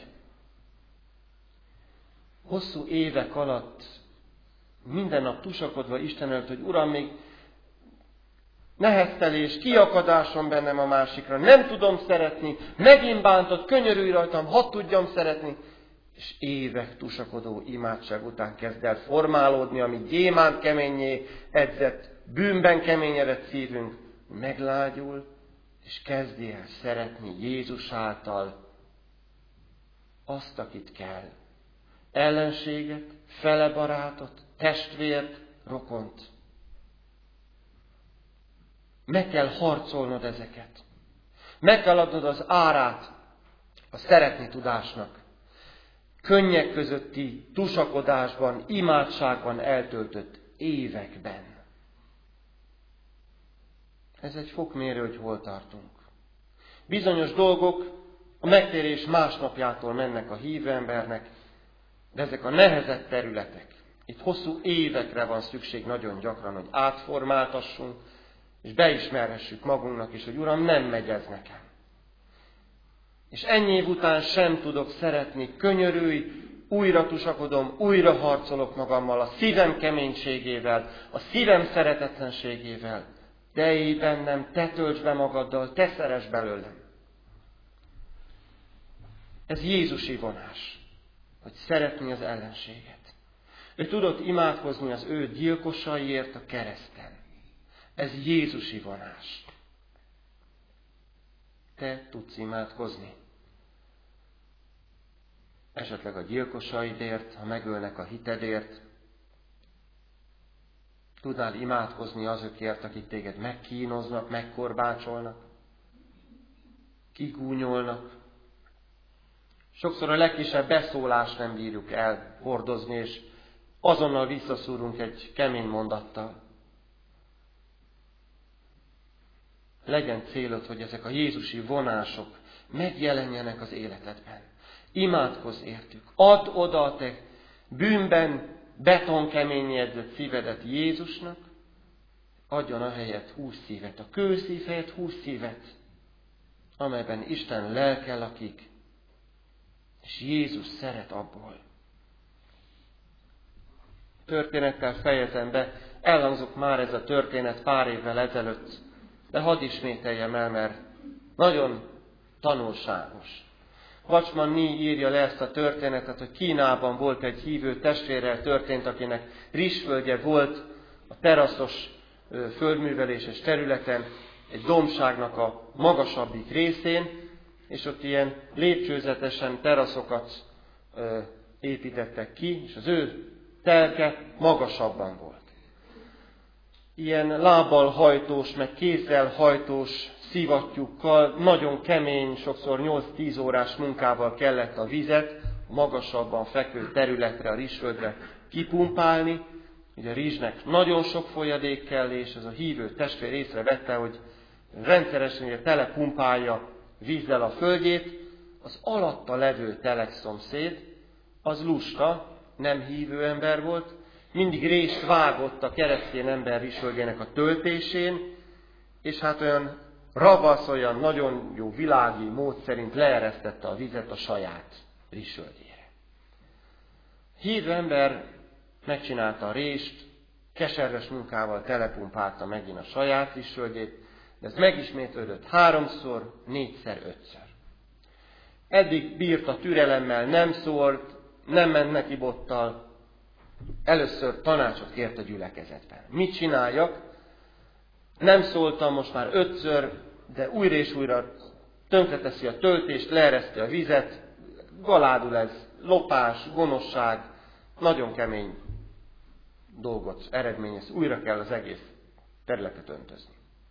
S2: Hosszú évek alatt minden nap tusakodva Isten előtt, hogy Uram, még neheztelés, kiakadásom bennem a másikra, nem tudom szeretni, megint bántott, könyörülj rajtam, hadd tudjam szeretni. És évek tusakodó imádság után kezd el formálódni, ami gyémánt keményé edzett, bűnben keményedett szívünk, meglágyul, és kezdi el szeretni Jézus által azt, akit kell. Ellenséget, fele barátot, testvért, rokont. Meg kell harcolnod ezeket. Meg kell adnod az árát a szeretni tudásnak. Könnyek közötti tusakodásban, imádságban eltöltött években. Ez egy fokmérő, hogy hol tartunk. Bizonyos dolgok a megtérés másnapjától mennek a hívő embernek, de ezek a nehezebb területek. Itt hosszú évekre van szükség nagyon gyakran, hogy átformáltassunk, és beismerhessük magunknak is, hogy Uram, nem megy ez nekem. És ennyi év után sem tudok szeretni, könyörülj, újra tusakodom, újra harcolok magammal, a szívem keménységével, a szívem szeretetlenségével. De élj bennem, te töltsd be magaddal, te szeress belőlem. Ez jézusi vonás, hogy szeretni az ellenséget. Ő tudott imádkozni az ő gyilkosaiért a kereszten. Ez jézusi vonás. Te tudsz imádkozni. Esetleg a gyilkosaidért, ha megölnek a hitedért. Tudnál imádkozni azokért, akik téged megkínoznak, megkorbácsolnak, kigúnyolnak. Sokszor a legkisebb beszólást nem bírjuk elhordozni, és azonnal visszaszúrunk egy kemény mondattal. Legyen célod, hogy ezek a jézusi vonások megjelenjenek az életedben. Imádkozz értük. Add oda a te bűnben betonkeményé edzett szívedet Jézusnak, adjon a helyet 20 szívet, a kőszív helyett 20 szívet, amelyben Isten lelke lakik, és Jézus szeret abból. Történettel fejezem be, elhangzott már ez a történet pár évvel ezelőtt, de hadd ismételjem el, mert nagyon tanulságos. Watchman Nee írja le ezt a történetet, hogy Kínában volt egy hívő testvérrel történt, akinek rizsföldje volt a teraszos földműveléses területen, egy dombságnak a magasabbik részén, és ott ilyen lépcsőzetesen teraszokat építettek ki, és az ő telke magasabban volt. Ilyen lábbal hajtós, meg kézzel hajtós szivattyúkkal, nagyon kemény, sokszor 8-10 órás munkával kellett a vizet a magasabban fekvő területre, a rizsföldre kipumpálni. Ugye a rizsnek nagyon sok folyadék kell, és ez a hívő testvér észrevette, hogy rendszeresen telepumpálja vízzel a földjét, az alatta levő telekszomszéd, az lusta, nem hívő ember volt, mindig részt vágott a keresztény ember rizsföldjének a töltésén, és hát olyan ravasz, olyan nagyon jó világi mód szerint leeresztette a vizet a saját rizsföldjére. Hívő ember megcsinálta a rést, keserves munkával telepumpálta megint a saját rizsföldjét, de ez megismétlődött 3-szor, 4-szer, 5-ször. Eddig bírta türelemmel, nem szólt, nem ment neki bottal. Először tanácsot kért a gyülekezetben. Mit csináljak? Nem szóltam most már 5-ször, de újra és újra tönkreteszi a töltést, leereszti a vizet. Galádul ez, lopás, gonoszság, nagyon kemény dolgot eredményez. Újra kell az egész területet öntözni.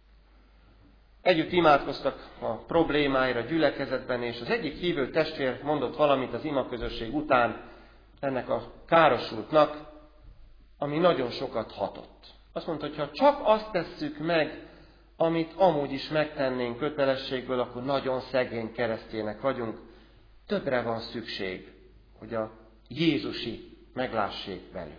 S2: Együtt imádkoztak a problémáira a gyülekezetben, és az egyik hívő testvér mondott valamit az imaközösség után ennek a károsultnak, ami nagyon sokat hatott. Azt mondta, hogy ha csak azt tesszük meg, amit amúgy is megtennénk kötelességből, akkor nagyon szegény keresztjének vagyunk. Többre van szükség, hogy a jézusi meglássék belőlünk.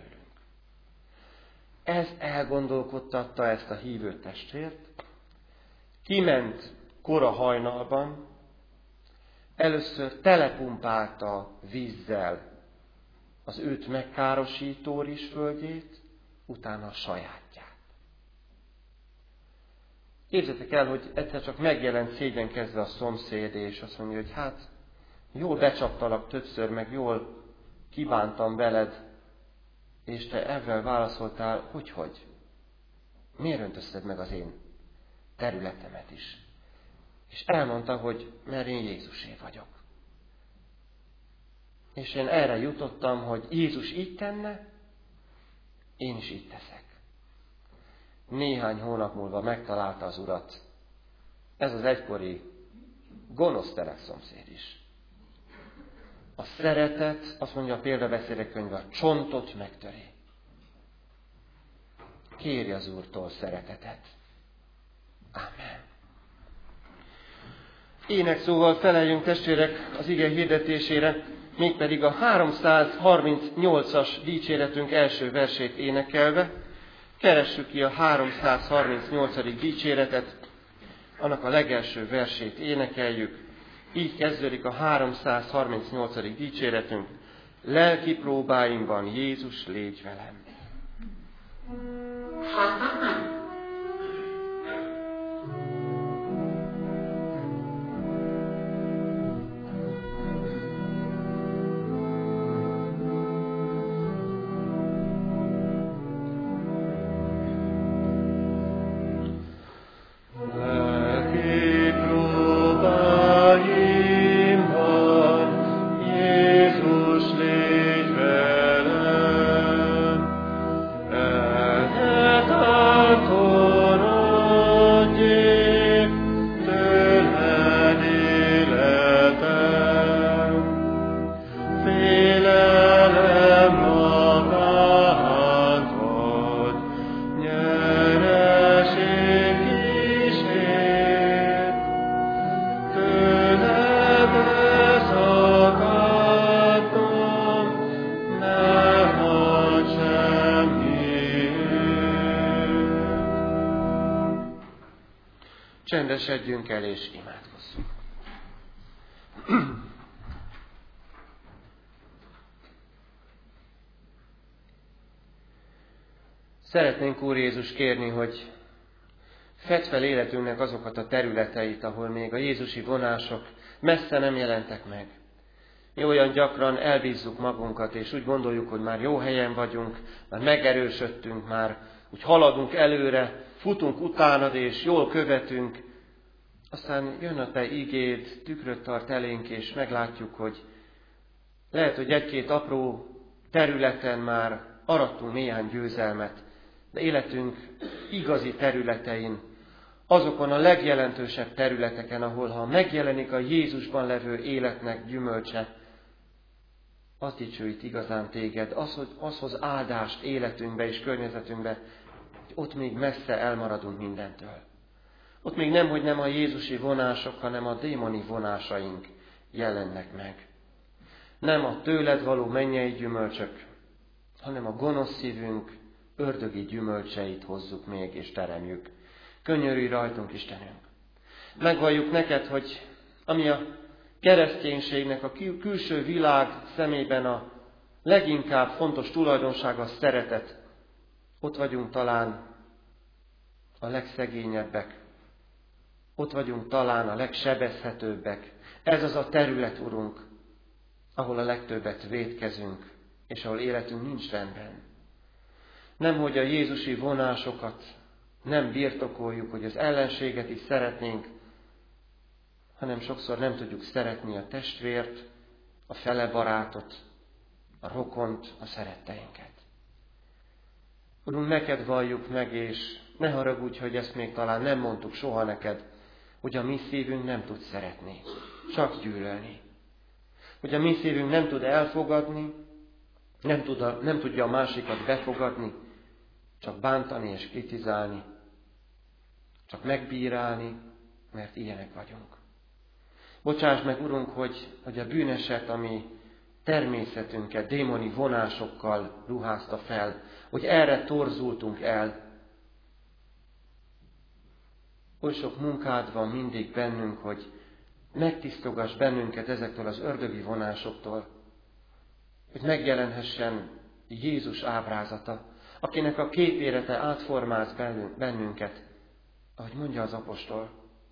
S2: Ez elgondolkodtatta ezt a hívő testvért. Kiment kora hajnalban, először telepumpálta vízzel az őt megkárosító rizsföldjét, utána a sajátját. Képzeljétek el, hogy egyszer csak megjelent szégyenkezve a szomszéd, és azt mondja, hogy hát jól becsaptalak többször, meg jól kibántam veled, és te ezzel válaszoltál, hogy? Miért öntözted meg az én területemet is? És elmondta, hogy mert én Jézusé vagyok. És én erre jutottam, hogy Jézus így tenne, én is így teszek. Néhány hónap múlva megtalálta az Urat. Ez az egykori gonosz telekszomszéd is. A szeretet, azt mondja a példabeszédek könyve, a csontot megtöri. Kérj az Úrtól szeretetet. Amen. Énekszóval feleljünk, testvérek, az ige hirdetésére, mégpedig a 338-as dicséretünk első versét énekelve. Keressük ki a 338. dicséretet, annak a legelső versét énekeljük. Így kezdődik a 338. dicséretünk. Lelki próbáimban Jézus, légy velem. Csendesedjünk el és imádkozzunk. Szeretnénk, Úr Jézus, kérni, hogy fedd fel életünknek azokat a területeit, ahol még a jézusi vonások messze nem jelentek meg. Mi olyan gyakran elbízzuk magunkat, és úgy gondoljuk, hogy már jó helyen vagyunk, már megerősödtünk, már úgy haladunk előre, futunk utánad, és jól követünk. Aztán jön a te igéd, tükröt tart elénk, és meglátjuk, hogy lehet, hogy egy-két apró területen már arattunk néhány győzelmet, de életünk igazi területein, azokon a legjelentősebb területeken, ahol ha megjelenik a Jézusban levő életnek gyümölcse, az dicsőít igazán téged, az hoz áldást életünkbe és környezetünkbe, hogy ott még messze elmaradunk mindentől. Ott még nem a jézusi vonások, hanem a démoni vonásaink jelennek meg. Nem a tőled való mennyei gyümölcsök, hanem a gonosz szívünk ördögi gyümölcseit hozzuk még és teremjük. Könyörülj rajtunk, Istenünk! Megvalljuk neked, hogy ami a kereszténységnek a külső világ szemében a leginkább fontos tulajdonsága a szeretet. Ott vagyunk talán a legszegényebbek. Ott vagyunk talán a legsebezhetőbbek. Ez az a terület, Urunk, ahol a legtöbbet vétkezünk, és ahol életünk nincs rendben. Nem, hogy a jézusi vonásokat nem birtokoljuk, hogy az ellenséget is szeretnénk, hanem sokszor nem tudjuk szeretni a testvért, a felebarátot, a rokont, a szeretteinket. Urunk, neked valljuk meg, és ne haragudj, hogy ezt még talán nem mondtuk soha neked, hogy a mi szívünk nem tud szeretni, csak gyűlölni. Hogy a mi szívünk nem tud elfogadni, nem tudja a másikat befogadni, csak bántani és kritizálni, csak megbírálni, mert ilyenek vagyunk. Bocsáss meg, Urunk, hogy a bűneset, ami természetünket démoni vonásokkal ruházta fel, hogy erre torzultunk el. Oly sok munkád van mindig bennünk, hogy megtisztogass bennünket ezektől az ördögi vonásoktól, hogy megjelenhessen Jézus ábrázata, akinek a képére te átformálsz bennünket, ahogy mondja az apostol.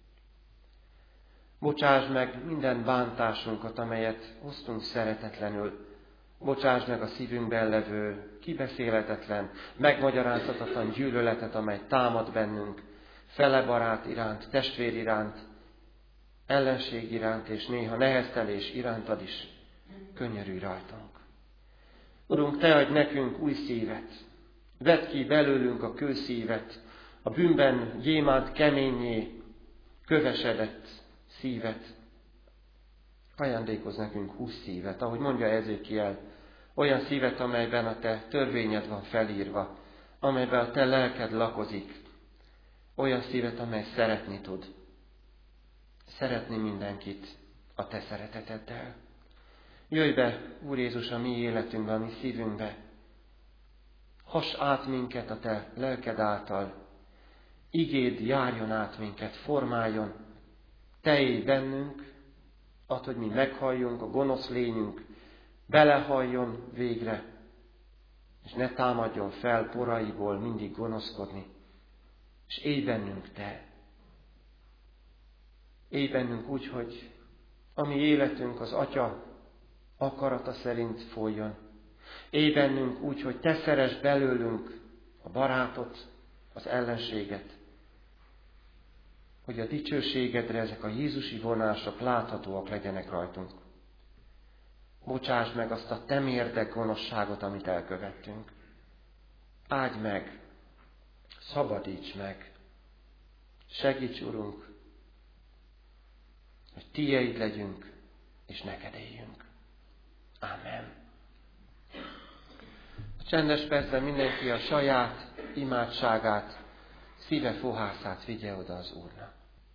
S2: Bocsáss meg minden bántásunkat, amelyet hoztunk szeretetlenül. Bocsáss meg a szívünkben levő, kibeszélhetetlen, megmagyarázhatatlan gyűlöletet, amely támad bennünk, felebarát iránt, testvér iránt, ellenség iránt, és néha neheztelés irántad is. Könyörülj rajtunk. Urunk, te adj nekünk új szívet. Vedd ki belőlünk a kőszívet, a bűnben gyémánt keményé kövesedett szívet. Ajándékozz nekünk 20 szívet, ahogy mondja Ezékiel, olyan szívet, amelyben a te törvényed van felírva, amelyben a te lelked lakozik. Olyan szívet, amely szeretni tud. Szeretni mindenkit a te szereteteddel. Jöjj be, Úr Jézus, a mi életünkbe, a mi szívünkbe. Hass át minket a te lelked által. Igéd járjon át minket, formáljon. Te élj bennünk, Add, hogy mi meghalljunk, a gonosz lényünk belehalljon végre, és ne támadjon fel poraiból mindig gonoszkodni. És élj bennünk Te. Élj bennünk úgy, hogy a mi életünk az Atya akarata szerint folyjon. Élj bennünk úgy, hogy Te szeresd belőlünk a barátot, az ellenséget. Hogy a dicsőségedre ezek a jézusi vonások láthatóak legyenek rajtunk. Bocsásd meg azt a Te mérdek gonoszságot, amit elkövettünk. Áldj meg, szabadíts meg, segíts, Urunk, hogy Tieid legyünk, és neked éljünk. Ámen. A csendes percben mindenki a saját imádságát, szíve fohászát vigye oda az Úrnak.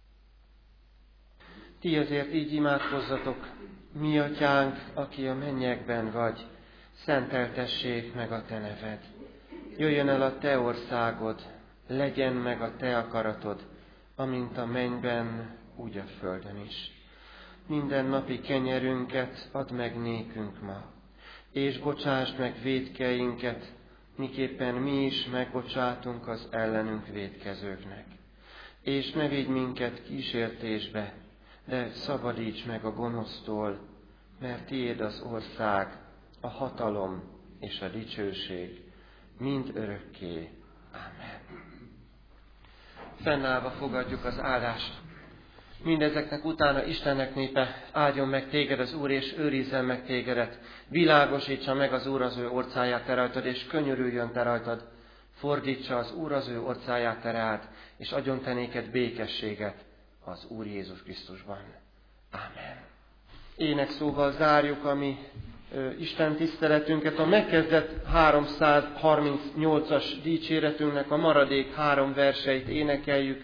S2: Ti azért így imádkozzatok: mi Atyánk, aki a mennyekben vagy, szenteltessék meg a Te neved. Jöjjön el a Te országod, legyen meg a Te akaratod, amint a mennyben, úgy a földön is. Minden napi kenyerünket add meg nékünk ma, és bocsásd meg vétkeinket, miképpen mi is megbocsátunk az ellenünk vétkezőknek. És ne vigy minket kísértésbe, de szabadíts meg a gonosztól, mert Tiéd az ország, a hatalom és a dicsőség, mind örökké. Ámen. Fennállva fogadjuk az áldást. Mindezeknek utána Istennek népe, áldjon meg téged az Úr, és őrizzen meg tégedet. Világosítsa meg az Úr az ő orcáját te rajtad, és könyörüljön te rajtad. Fordítsa az Úr az ő orcáját te rád, és adjon te néked békességet az Úr Jézus Krisztusban. Ámen. Énekszóval zárjuk a mi Isten tiszteletünket. A megkezdett 338-as dicséretünknek a maradék 3 verseit énekeljük.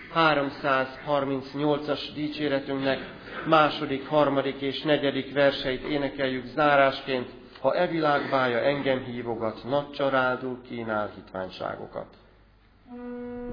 S2: 338-as dicséretünknek második, harmadik és negyedik verseit énekeljük zárásként. Ha e világ bája engem hívogat, nagy családul kínál hitványságokat.